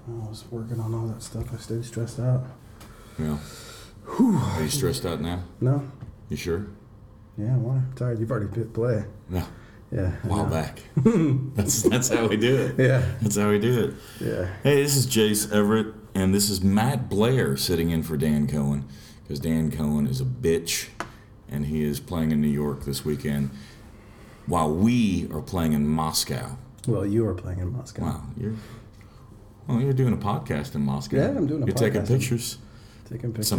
I was working on all that stuff. I stayed stressed out. Yeah. Whew. Are you stressed out now? No. You sure? Yeah, why? I'm tired. You've already hit play. No. Yeah. A while back. That's how we do it. Yeah. That's how we do it. Yeah. Hey, this is Jace Everett, and this is Matt Blair sitting in for Dan Cohen, because Dan Cohen is a bitch, and he is playing in New York this weekend, while we are playing in Moscow. Well, you are playing in Moscow. Wow, you're doing a podcast in Moscow. Yeah, I'm doing a podcast. You're taking pictures. Taking pictures.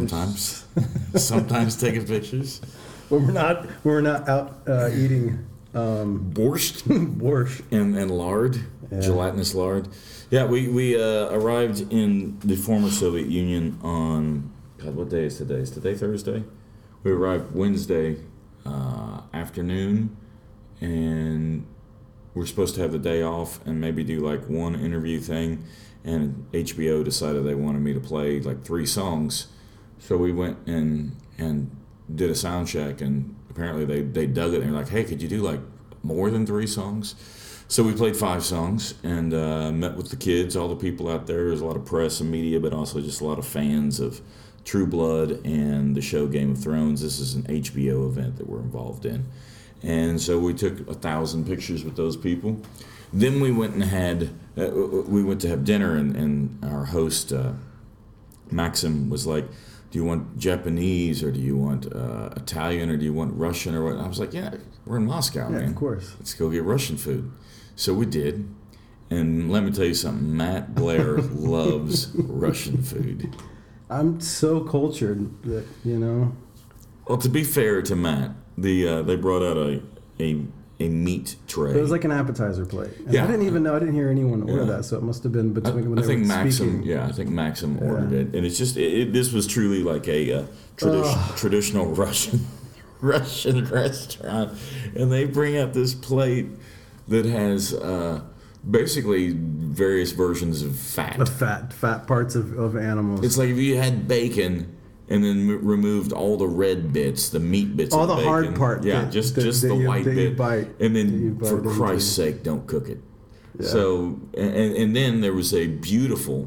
Sometimes taking pictures. When we're not out eating Borscht. borscht and lard, gelatinous lard. Yeah, we arrived in the former Soviet Union on, God, what day is today? Is today Thursday? We arrived Wednesday afternoon, and we're supposed to have the day off and maybe do like one interview thing, and HBO decided they wanted me to play like 3 songs, so we went and did a sound check, and apparently they dug it, and they're like, hey, could you do like more than 3 songs? So we played 5 songs and met with the kids, all the people out there. There's a lot of press and media, but also just a lot of fans of True Blood and the show Game of Thrones. This is an HBO event that we're involved in. And so we took 1,000 pictures with those people. Then we went and we went to have dinner, and our host, Maxim, was like, do you want Japanese, or do you want Italian, or do you want Russian, or what? And I was like, yeah, we're in Moscow, man. of course. Let's go get Russian food. So we did. And let me tell you something, Matt Blair loves Russian food. I'm so cultured that, Well, to be fair to Matt, they brought out a meat tray. It was like an appetizer plate. And Yeah. I didn't hear anyone order that, so it must have been between when they were speaking. I think Maxim ordered it, and it's just this was truly like a traditional Russian restaurant, and they bring out this plate that has basically various versions of fat. The fat parts of animals. It's like if you had bacon and then removed all the red bits, the meat bits, all of the bacon. hard part. Yeah, just the white bit. And then, for Christ's sake, don't cook it. Yeah. So, and then there was a beautiful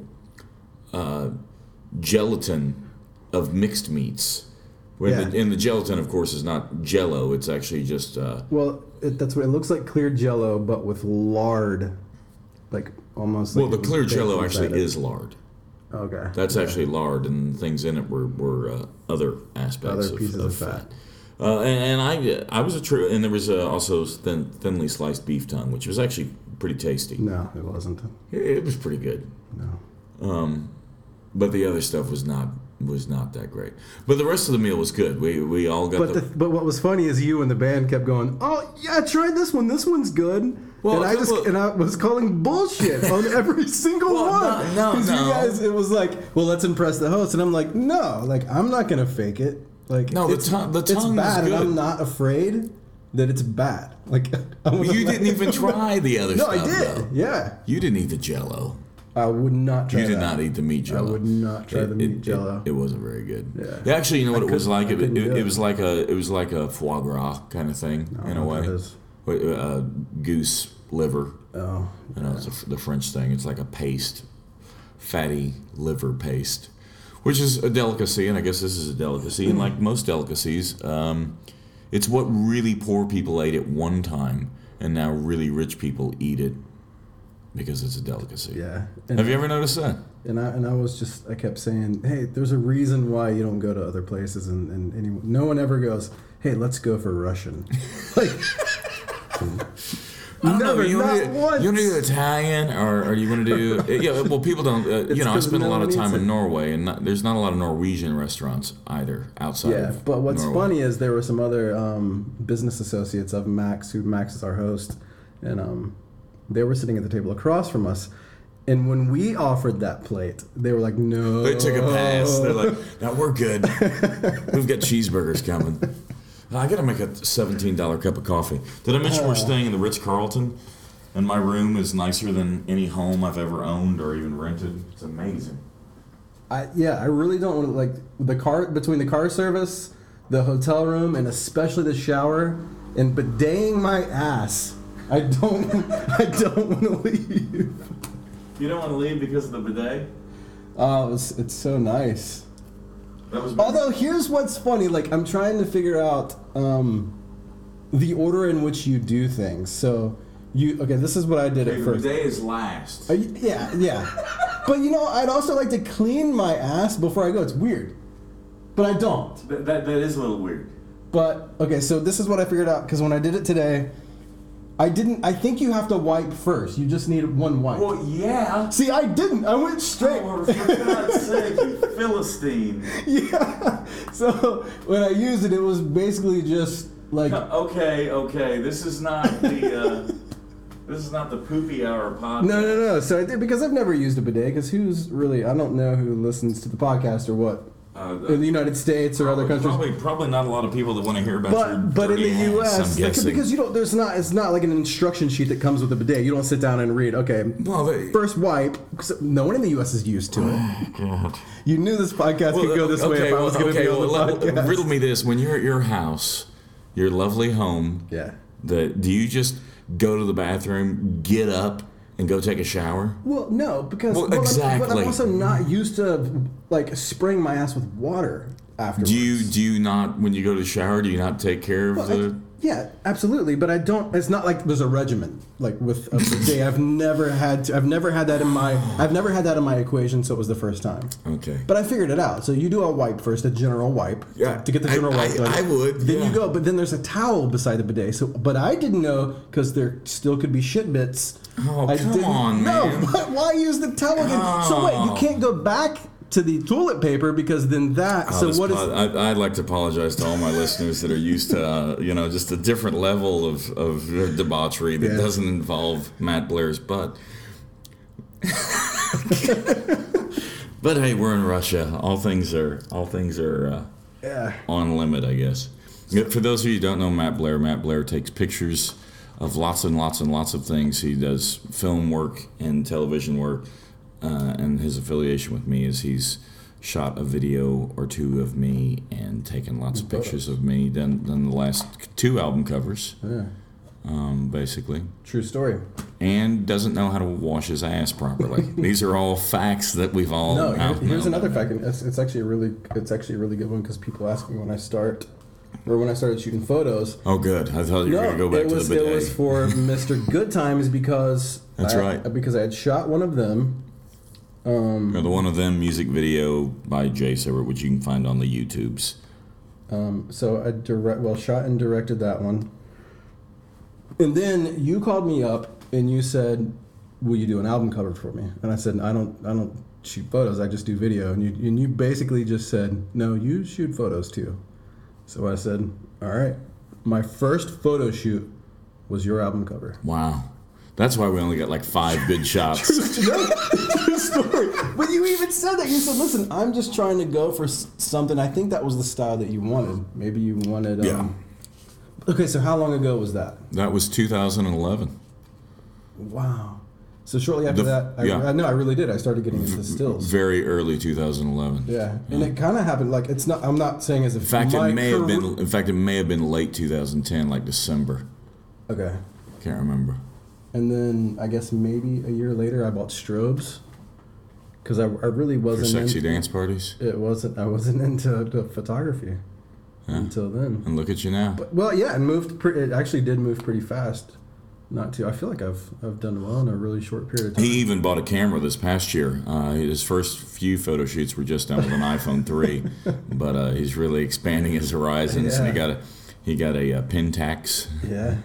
gelatin of mixed meats. And the gelatin, of course, is not Jell-O. It's actually just... that's what it looks like, clear Jell-O, but with lard, like almost. Well, the clear Jell-O actually is lard. Okay. That's actually lard, and things in it were other aspects other pieces of fat. And I was and there was also thinly sliced beef tongue, which was actually pretty tasty. No, it wasn't. It was pretty good. No. But the other stuff was not that great. But the rest of the meal was good. We all got. But what was funny is you and the band kept going, oh yeah, try this one. This one's good. Well, and I was calling bullshit on every single one. No. You guys, it was like, well, let's impress the host, and I'm like, no, like I'm not gonna fake it. Like, no, the tongue it's bad, and I'm not afraid that it's bad. Like, you didn't even try the other stuff. No, I did. Though. Yeah. You didn't eat the Jell-O. I would not try that. You did not eat the meat Jell-O. I would not try the meat Jell-O. It wasn't very good. Yeah. Actually, you know what it was like? It was like a foie gras kind of thing in a way. Goose liver. Oh. It's the French thing. It's like a paste, fatty liver paste, which is a delicacy, and I guess this is a delicacy. And like most delicacies, it's what really poor people ate at one time, and now really rich people eat it because it's a delicacy. Yeah. Have you ever noticed that? And I kept saying, hey, there's a reason why you don't go to other places, and no one ever goes, hey, let's go for Russian. Like, never, not once. You want to do Italian, or you want to do... Yeah, well, people don't... I spend a lot of time in Norway, and there's not a lot of Norwegian restaurants either outside of Norway. But what's funny is there were some other business associates of Max, Max is our host, and they were sitting at the table across from us. And when we offered that plate, they were like, no. They took a pass. They're like, no, we're good. We've got cheeseburgers coming. I got to make a $17 cup of coffee. Did I mention we're staying in the Ritz-Carlton? And my room is nicer than any home I've ever owned or even rented. It's amazing. I really don't want to, like, between the car service, the hotel room, and especially the shower, and bidetting my ass. I don't want to leave. You don't want to leave because of the bidet? Oh, it's so nice. That was. Although here's what's funny, like I'm trying to figure out the order in which you do things. So this is what I did at the first. bidet is last. Yeah. But I'd also like to clean my ass before I go. It's weird, but I don't. That is a little weird. But okay, so this is what I figured out because when I did it today, I think you have to wipe first. You just need one wipe. Well, yeah. See, I didn't. I went straight. Oh, for God's sake, you Philistine. Yeah. So when I used it, it was basically just like. Okay. This is not the. This is not the poopy hour podcast. No. So I did because I've never used a bidet. Because who's really? I don't know who listens to the podcast or what. In the United States or other countries, probably not a lot of people that want to hear about your but in the dirty U.S., ass, I'm guessing. because it's not like an instruction sheet that comes with a bidet. You don't sit down and read. Okay, first wipe. No one in the U.S. is used to it. Oh, God. You knew this podcast could go this way if I was going to be on the podcast. Riddle me this: when you're at your house, your lovely home, do you just go to the bathroom, get up, and go take a shower? Well, no, because exactly. But I'm also not used to like spraying my ass with water afterwards. Do you not, when you go to the shower, do you not take care of the? Yeah, absolutely. But I don't. It's not like there's a regimen like with a bidet. I've never had that in my equation. So it was the first time. Okay. But I figured it out. So you do a wipe first, a general wipe. Yeah. To get the general wipe done. I would. Then you go, but then there's a towel beside the bidet. So, but I didn't know because there still could be shit bits. Oh, come on, man. No, why use the towel again? Oh. So wait, you can't go back to the toilet paper because then that. I'd like to apologize to all my listeners that are used to just a different level of debauchery that doesn't involve Matt Blair's butt. But hey, we're in Russia. All things are on limit, I guess. For those of you who don't know Matt Blair takes pictures of lots and lots and lots of things. He does film work and television work. And his affiliation with me is he's shot a video or two of me and taken lots of pictures of me. Done the last 2 album covers, basically. True story. And doesn't know how to wash his ass properly. These are all facts that we've all. No, here's another fact. It's actually a really good one because people ask me when I started shooting photos. Oh, good. I thought you were going to go back to the bidet. It was for Mr. Good Times because because I had shot one of them. The One of Them music video by Jay Silver, which you can find on the YouTubes. So I shot and directed that one. And then you called me up and you said, "Will you do an album cover for me?" And I said, "I don't shoot photos. I just do video." And you basically just said, "No, you shoot photos too." So I said, "All right." My first photo shoot was your album cover. Wow. That's why we only got like 5 good shots. True story. But you even said that. You said, "Listen, I'm just trying to go for something." I think that was the style that you wanted. Maybe you wanted. Okay, so how long ago was that? That was 2011. Wow. So shortly after that, I really did. I started getting into stills. Very early 2011. Yeah, and it kind of happened like it's not. I'm not saying as if. In fact, it may have been late 2010, like December. Okay. Can't remember. And then I guess maybe a year later I bought strobes because I really wasn't for sexy dance parties. I wasn't into photography until then. And look at you now. It actually did move pretty fast. Not too. I feel like I've done well in a really short period of time. He even bought a camera this past year. His first few photo shoots were just done with an iPhone 3, but he's really expanding his horizons. And he got a Pentax. Yeah.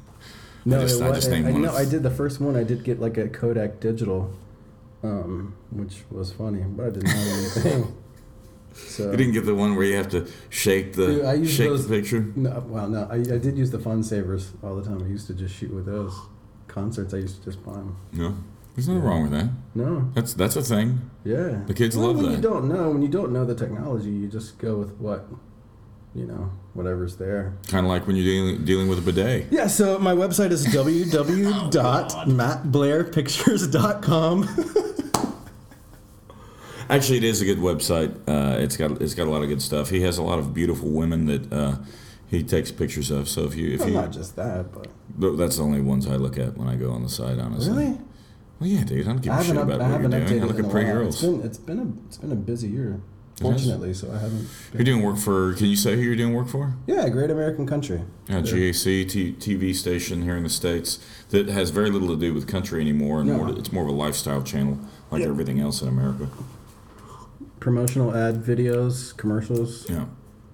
I did the first one. I did get like a Kodak digital, which was funny, but I didn't have anything. So you didn't get the one where you have to shake the picture? No. I did use the Fun Savers all the time. I used to just shoot with those. Concerts, I used to just buy them. No, there's nothing wrong with that. No, that's a thing. Yeah, the kids love that. When you don't know the technology, you just go with whatever's there. Kind of like when you're dealing with a bidet. Yeah, so my website is www.mattblairpictures.com. Actually, it is a good website. It's got a lot of good stuff. He has a lot of beautiful women that he takes pictures of. So if you not just that, but that's the only ones I look at when I go on the site. Honestly, really. Well, yeah, dude. I don't give a shit about I what you're haven't doing. I updated look in at a pretty while. girls. It's been a busy year, fortunately. So I haven't. You're doing work for. Can you say who you're doing work for? Yeah, Great American Country. Yeah, GAC TV station here in the States that has very little to do with country anymore, and it's more of a lifestyle channel, like everything else in America. Promotional ad videos, commercials. Yeah.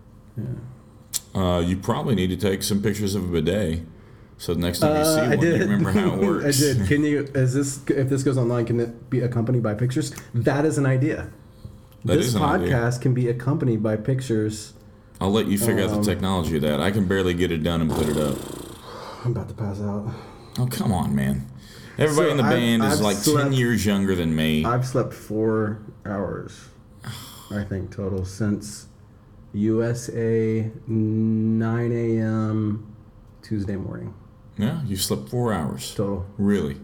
You probably need to take some pictures of a bidet. So the next time you see one, you remember how it works. I did. If this goes online, can it be accompanied by pictures? That is an idea. This podcast can be accompanied by pictures. I'll let you figure out the technology of that. I can barely get it done and put it up. I'm about to pass out. Oh, come on, man. Everybody in the band is like 10 years younger than me. I've slept 4 hours, I think, total since USA 9 a.m. Tuesday morning. Yeah, you slept 4 hours. Total. Really?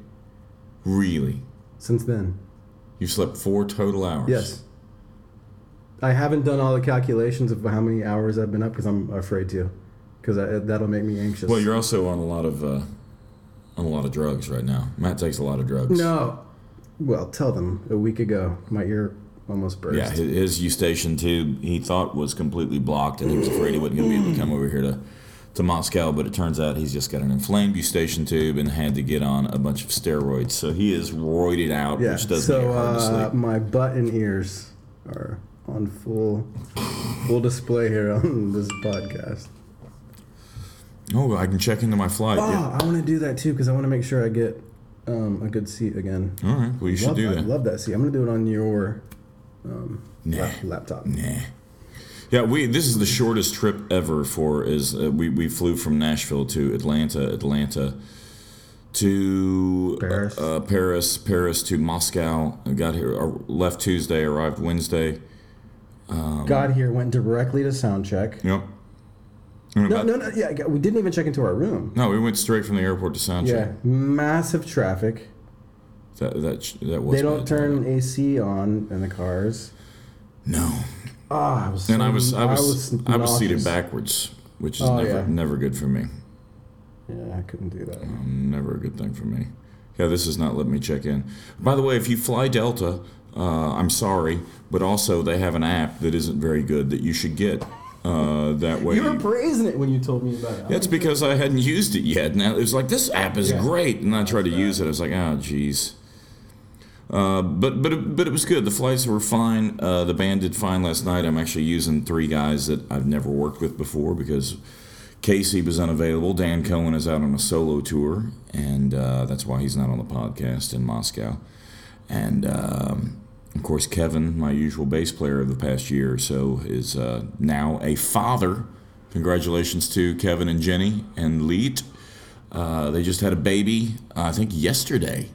Since then. You slept 4 total hours? Yes. I haven't done all the calculations of how many hours I've been up because I'm afraid to, because that'll make me anxious. Well, you're also on a lot of drugs right now. Matt takes a lot of drugs. No. Well, tell them. A week ago, my ear almost burst. Yeah, his Eustachian tube he thought was completely blocked, and he was afraid he wasn't going to be able to come over here to Moscow, but it turns out he's just got an inflamed Eustachian tube and had to get on a bunch of steroids. So he is roided out, which doesn't make it hard to sleep. My butt and ears are on full display here on this podcast. Oh, I can check into my flight. Oh, I want to do that too because I want to make sure I get a good seat again. All right, well, you should do that. I love that seat. I'm going to do it on your laptop. Nah. Yeah, this is the shortest trip ever for we flew from Nashville to Atlanta to Paris to Moscow. I got here, left Tuesday, arrived Wednesday. Got here, went directly to sound check. Yep. No. Yeah, we didn't even check into our room. No, we went straight from the airport to sound check. Yeah, massive traffic. That was. They don't turn AC on in the cars. No. I was seated backwards, which is never good for me. Yeah, I couldn't do that. Never a good thing for me. Yeah, this is not letting me check in. By the way, if you fly Delta, I'm sorry, but also they have an app that isn't very good that you should get. That way. You were praising it when you told me about it. That's because I hadn't used it yet. Now it was like, this app is great, and I tried to use it. I was like, oh, geez. But it was good. The flights were fine. The band did fine last night. I'm actually using 3 guys that I've never worked with before because Casey was unavailable. Dan Cohen is out on a solo tour, and that's why he's not on the podcast in Moscow. And of course, Kevin, my usual bass player of the past year or so, is now a father. Congratulations to Kevin and Jenny and Leet. They just had a baby, I think, yesterday.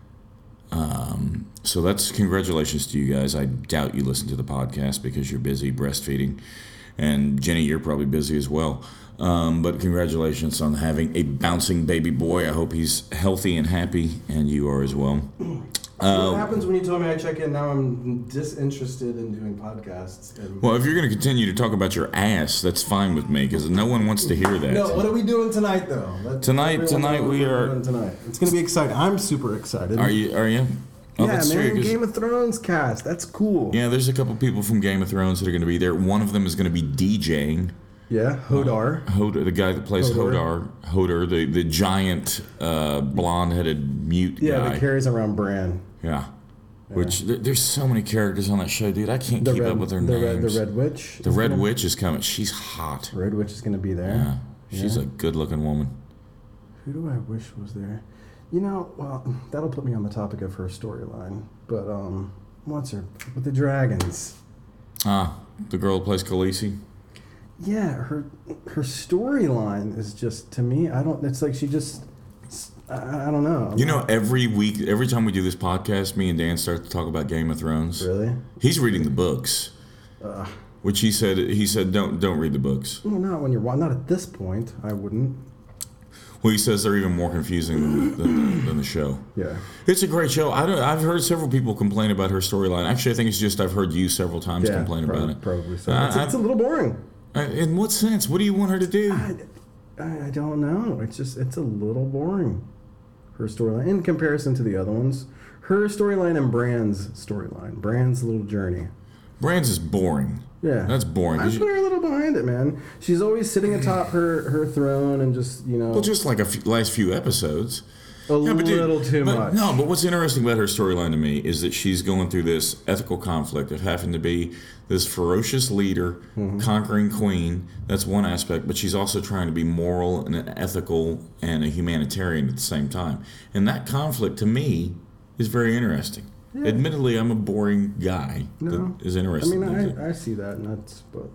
So that's congratulations to you guys. I doubt you listen to the podcast because you're busy breastfeeding. And Jenny, you're probably busy as well. But congratulations on having a bouncing baby boy. I hope he's healthy and happy, and you are as well. What happens when you told me I check in? Now I'm disinterested in doing podcasts. Well, if you're going to continue to talk about your ass, that's fine with me because no one wants to hear that. No, what are we doing tonight, though? Tonight we are. It's going to be exciting. I'm super excited. Are you? Oh, yeah, man, Game of Thrones cast. That's cool. Yeah, there's a couple people from Game of Thrones that are going to be there. One of them is going to be DJing. Yeah, Hodor. Hodor, the guy that plays Hodor, the giant blonde-headed mute guy. Yeah, that carries around Bran. Yeah. Which, there's so many characters on that show, dude. I can't keep up with their names. The Red Witch. The Red Witch is coming. She's hot. Red Witch is going to be there. Yeah. She's a good-looking woman. Who do I wish was there? You know, well, that'll put me on the topic of her storyline. But, what's her? With the dragons. The girl who plays Khaleesi? Yeah, her storyline is just, to me, it's like she just, I don't know. You know, every time we do this podcast, me and Dan start to talk about Game of Thrones. Really? He's reading the books. Which he said don't read the books. Well, not at this point, I wouldn't. Well, he says they're even more confusing than the show. Yeah. It's a great show. I've heard several people complain about her storyline. Actually, I think it's just I've heard you several times complain about it. Probably so. It's a little boring. In what sense? What do you want her to do? I don't know. It's a little boring. her storyline in comparison to the other ones. Her storyline and Bran's storyline. Bran's little journey. Bran's is boring. Yeah. That's boring. I put her a little behind it, man. She's always sitting atop her throne and just, Well, just like last few episodes. Little too much. No, but what's interesting about her storyline to me is that she's going through this ethical conflict of having to be this ferocious leader, conquering queen. That's one aspect, but she's also trying to be moral and ethical and a humanitarian at the same time. And that conflict, to me, is very interesting. Yeah. Admittedly, I'm a boring guy that is interested. I mean, I see that, and that's, but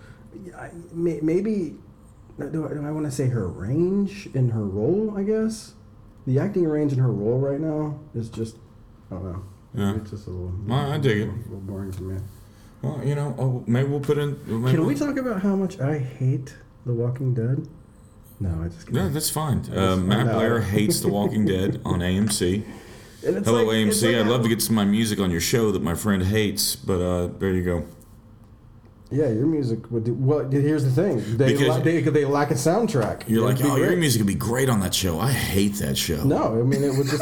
maybe, do I want to say her range in her role, I guess? The acting range in her role right now is just, I don't know. Yeah. It's just a little, I dig it. A little boring to me. Well, maybe we'll put in. Can we talk about how much I hate The Walking Dead? No, I just can't. Yeah, that's fine. Matt Blair hates The Walking Dead on AMC. Hello, like, AMC. I'd love to get some of my music on your show that my friend hates, but there you go. Yeah, your music would do. Well, here's the thing. They lack a soundtrack. You're like, your music would be great on that show. I hate that show. No, I mean, it was just,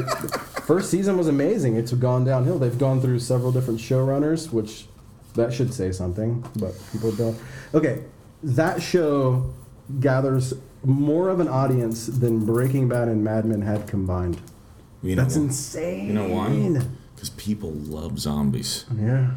first season was amazing. It's gone downhill. They've gone through several different showrunners, which that should say something, but people don't. Okay, that show gathers more of an audience than Breaking Bad and Mad Men had combined. That's insane. You know why? Because people love zombies. Yeah.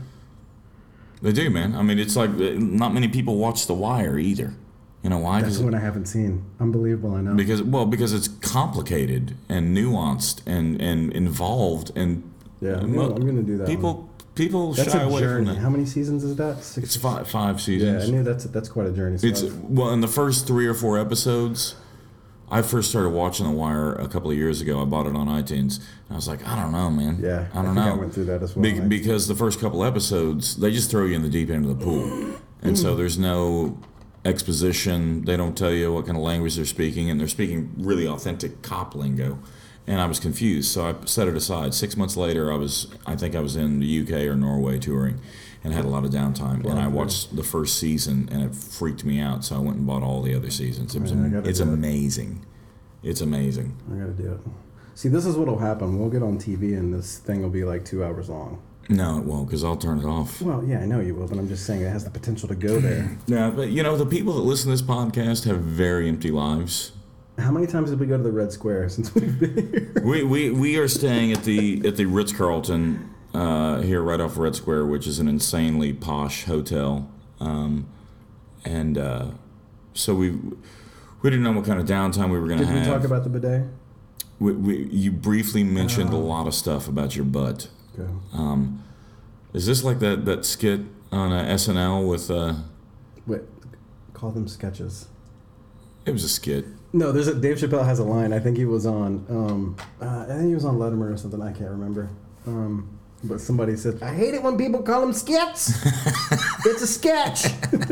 They do, man. I mean, it's like not many people watch The Wire either. You know why? That's one I haven't seen. Unbelievable, I know. Because it's complicated and nuanced and involved and I'm gonna do that. People that's shy a away journey. from that. How many seasons is that? It's five seasons. Yeah, I knew that's quite a journey. So in the first 3 or 4 episodes. I first started watching The Wire a couple of years ago. I bought it on iTunes. And I was like, I don't know, man. Yeah, I don't know. I went through that as well. Because the first couple episodes, they just throw you in the deep end of the pool. And so there's no exposition. They don't tell you what kind of language they're speaking. And they're speaking really authentic cop lingo. And I was confused. So I set it aside. 6 months later, I think I was in the UK or Norway touring and had a lot of downtime. And I watched the first season, and it freaked me out. So I went and bought all the other seasons. It's amazing. It's amazing. I got to do it. See, this is what will happen. We'll get on TV, and this thing will be like 2 hours long. No, it won't, because I'll turn it off. Well, yeah, I know you will, but I'm just saying it has the potential to go there. Yeah, but the people that listen to this podcast have very empty lives. How many times did we go to the Red Square since we've been here? We are staying at the Ritz-Carlton here right off Red Square, which is an insanely posh hotel, so we didn't know what kind of downtime we were going to have. Did we talk about the bidet? You briefly mentioned a lot of stuff about your butt. Okay. Is this like that skit on SNL with? Wait, call them sketches. It was a skit. No, Dave Chappelle has a line. I think he was on. I think he was on Letterman or something. I can't remember. But somebody said, "I hate it when people call them skits. It's a sketch."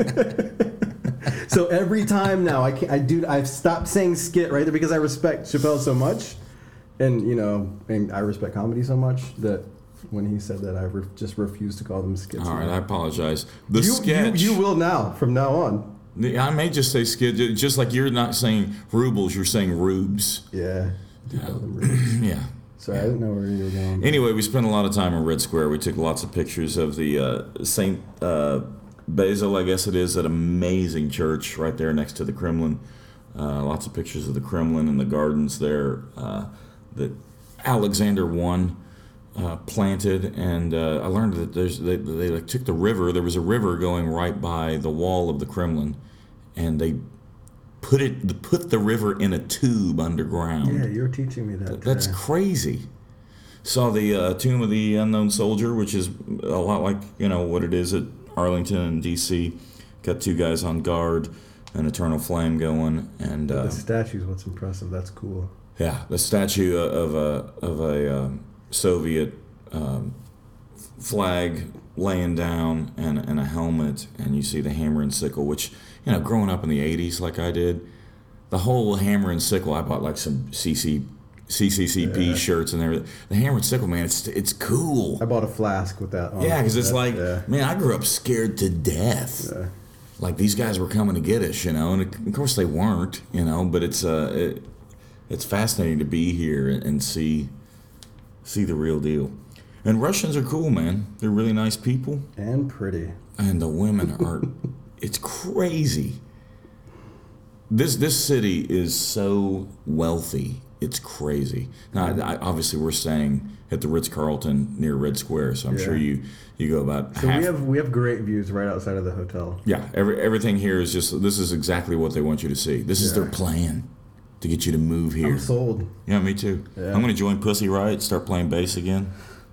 So every time now, I've stopped saying skit right there because I respect Chappelle so much, and I respect comedy so much that when he said that, I just refused to call them skits. All right, I apologize. Sketch. You will now, from now on. I may just say skit, just like you're not saying rubles, you're saying rubes. Yeah. Call them rubes. Yeah. Sorry, I didn't know where you were going. Anyway, we spent a lot of time in Red Square. We took lots of pictures of the St. Basil, I guess it is, that amazing church right there next to the Kremlin. Lots of pictures of the Kremlin and the gardens there that Alexander I planted. And I learned that they took the river. There was a river going right by the wall of the Kremlin, and they put the river in a tube underground. Yeah, you were teaching me that. That's crazy. Saw the Tomb of the Unknown Soldier, which is a lot like what it is at Arlington and D.C. Got 2 guys on guard, an eternal flame going, and the statue's what's impressive. That's cool. Yeah, the statue of a Soviet flag laying down and a helmet, and you see the hammer and sickle, which growing up in the 80s like I did, the whole hammer and sickle, I bought like some CCCP shirts and everything. The hammer and sickle, man, it's cool. I bought a flask with that on. Yeah, because it's like, man, I grew up scared to death. Yeah. Like these guys were coming to get us, and of course they weren't, but it's it's fascinating to be here and see the real deal. And Russians are cool, man. They're really nice people. And pretty. And the women are, it's crazy. This city is so wealthy. It's crazy. Now, obviously, we're staying at the Ritz-Carlton near Red Square, so I'm sure you go about so half. we have great views right outside of the hotel. Yeah, everything here is just, this is exactly what they want you to see. This is their plan to get you to move here. I'm sold. Yeah, me too. Yeah. I'm going to join Pussy Riot, start playing bass again.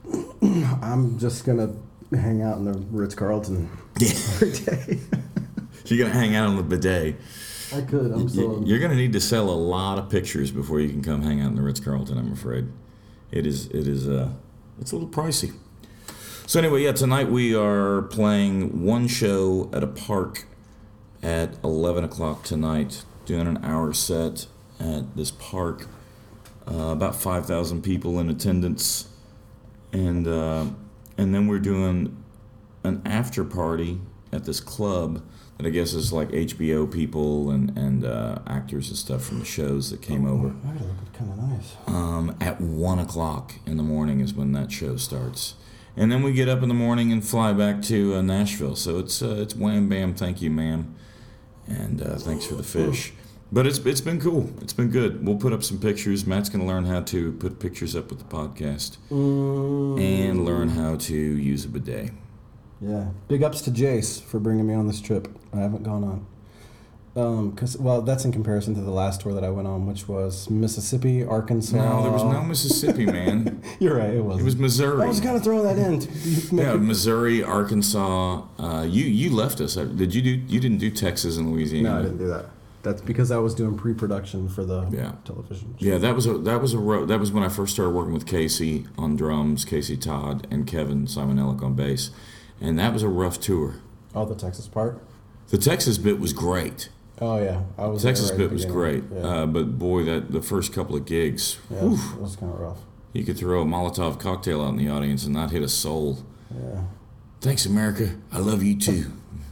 I'm just going to hang out in the Ritz-Carlton every day. You're going to hang out on the bidet. I could. I'm sold. You're going to need to sell a lot of pictures before you can come hang out in the Ritz-Carlton, I'm afraid. It's a little pricey. So anyway, yeah, tonight we are playing one show at a park at 11 o'clock tonight, doing an hour set at this park. About 5,000 people in attendance. And then we're doing an after party at this club that I guess is like HBO people and actors and stuff from the shows that came over. That looked kind of nice. At 1 o'clock in the morning is when that show starts. And then we get up in the morning and fly back to Nashville. So it's wham bam, thank you, ma'am. And thanks for the fish. But it's been cool. It's been good. We'll put up some pictures. Matt's going to learn how to put pictures up with the podcast. And learn how to use a bidet. Yeah. Big ups to Jace for bringing me on this trip. I haven't gone on. Well, that's in comparison to the last tour that I went on, which was Mississippi, Arkansas. No, there was no Mississippi, man. You're right, it wasn't. It was Missouri. I was kind of throwing that in. Yeah, Missouri, Arkansas. You left us. Did you do? You didn't do Texas and Louisiana. No, I didn't do that. That's because I was doing pre-production for the television show. Yeah, that was when I first started working with Casey on drums, Casey Todd, and Kevin Simonellic on bass, and that was a rough tour. Oh, the Texas part? The Texas bit was great. Oh yeah, I was. The Texas bit was great, yeah. but boy, the first couple of gigs, it was kind of rough. You could throw a Molotov cocktail out in the audience and not hit a soul. Yeah. Thanks, America. I love you too.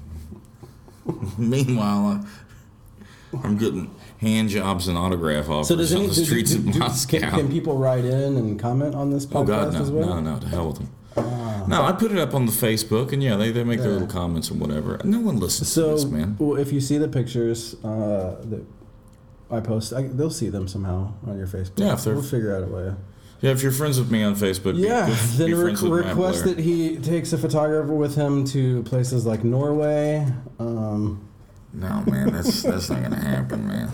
Meanwhile, I'm getting hand jobs and autograph offers on the streets of Moscow. Can people write in and comment on this podcast? Oh God, no, as well? no, to hell with them. No, I put it up on the Facebook, and they make their little comments and whatever. No one listens to this, man. Well, if you see the pictures that I post, they'll see them somehow on your Facebook. Yeah, we'll figure out a way. Yeah, if you're friends with me on Facebook, then request that he takes a photographer with him to places like Norway. No, man, that's not gonna happen, man.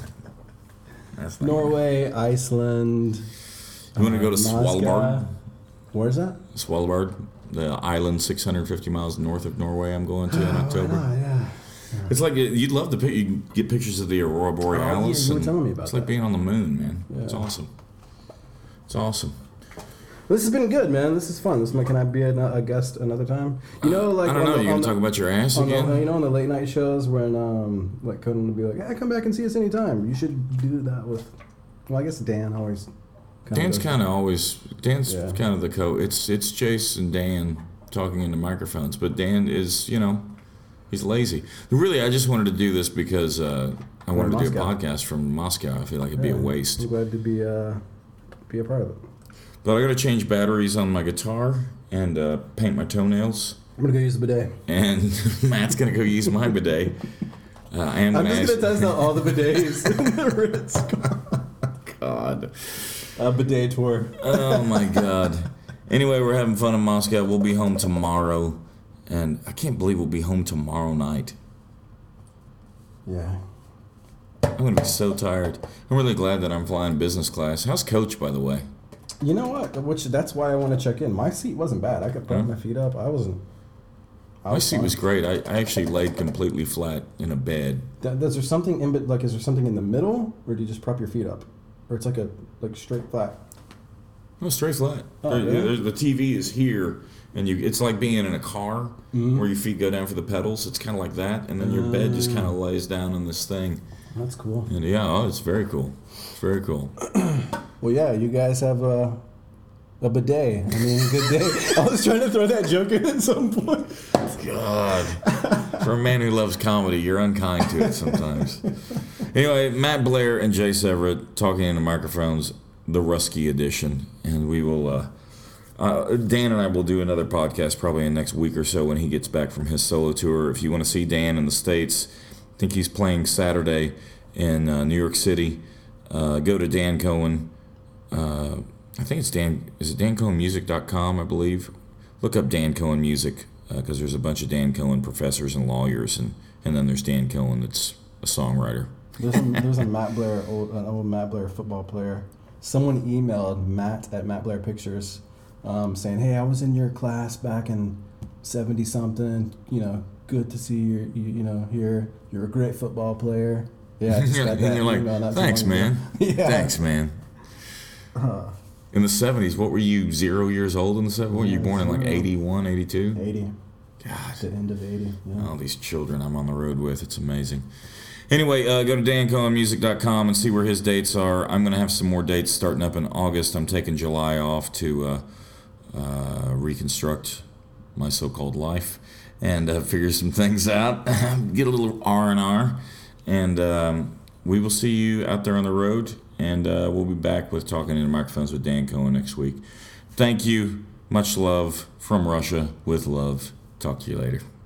Norway, Iceland. You want to go to Svalbard? Where's that? Svalbard, the island 650 miles north of Norway. I'm going to in October. Yeah. It's like you'd love to you get pictures of the Aurora Borealis. You were telling me about It's like being on the moon, man. Yeah. It's awesome. It's awesome. This has been good, man. This is fun. Can I be a guest another time? You know, like I don't know. You gonna talk about your ass again? On the late night shows when like Conan would be like, "Yeah, come back and see us anytime." You should do that with. Well, I guess Dan always. Dan's kind of kind of the It's Jace and Dan talking into microphones, but Dan is he's lazy. Really, I just wanted to do this because I wanted to do a podcast from Moscow. I feel like it'd be a waste. I'm glad to be a part of it. But I got to change batteries on my guitar and paint my toenails. I'm gonna go use the bidet. And Matt's gonna go use my bidet. I'm just gonna test out all the bidets in the Ritz. God. A bidet tour. Oh my God. Anyway, we're having fun in Moscow. We'll be home tomorrow, and I can't believe we'll be home tomorrow night. Yeah. I'm gonna be so tired. I'm really glad that I'm flying business class. How's Coach, by the way? You know what? That's why I want to check in. My seat wasn't bad. I could put my feet up. My seat was great. I actually laid completely flat in a bed. Is there something in the middle, or do you just prop your feet up, or it's like straight flat? No, straight flat. Oh, really? The TV is here, and it's like being in a car where your feet go down for the pedals. It's kind of like that, and then your bed just kind of lays down on this thing. That's cool. And it's very cool. It's very cool. Well, yeah, you guys have a bidet. I mean, good day. I was trying to throw that joke in at some point. God. For a man who loves comedy, you're unkind to it sometimes. Anyway, Matt Blair and Jay Severett talking into microphones, the Rusky edition, and we will. Dan and I will do another podcast probably in the next week or so when he gets back from his solo tour. If you want to see Dan in the States, I think he's playing Saturday in New York City. Go to Dan Cohen. I think it's Dan. Is it dancohenmusic.com? I believe. Look up Dan Cohen Music because there's a bunch of Dan Cohen professors and lawyers, and then there's Dan Cohen that's a songwriter. There's a Matt Blair, an old Matt Blair football player. Someone emailed Matt at Matt Blair Pictures, saying, "Hey, I was in your class back in 70 something. You know, good to see you. You know, here. You're a great football player." Yeah, I just got that and you're like, email not too "Thanks, long ago." man. Yeah. Thanks, man." In the 70s, what were you, 0 years old in the 70s? What were you born in, like 81, 82? 80. God. The end of 80. Yeah. All these children I'm on the road with. It's amazing. Anyway, go to dancohenmusic.com and see where his dates are. I'm going to have some more dates starting up in August. I'm taking July off to reconstruct my so-called life and figure some things out. Get a little R&R. And we will see you out there on the road. And we'll be back with Talking Into Microphones with Dan Cohen next week. Thank you. Much love from Russia with love. Talk to you later.